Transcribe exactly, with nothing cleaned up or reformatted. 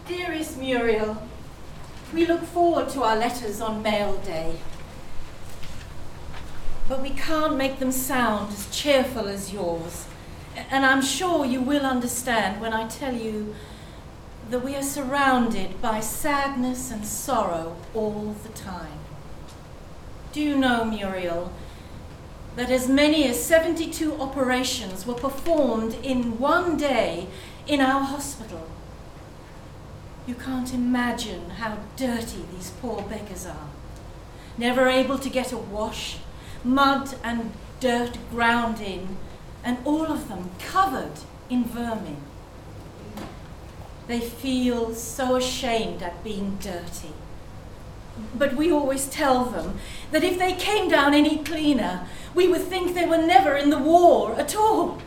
Dearest Muriel, we look forward to our letters on mail day, but we can't make them sound as cheerful as yours. And I'm sure you will understand when I tell you that we are surrounded by sadness and sorrow all the time. Do you know, Muriel, that as many as seventy-two operations were performed in one day in our hospital? You can't imagine how dirty these poor beggars are. Never able to get a wash, mud and dirt ground in, and all of them covered in vermin. They feel so ashamed at being dirty. But we always tell them that if they came down any cleaner, we would think they were never in the war at all.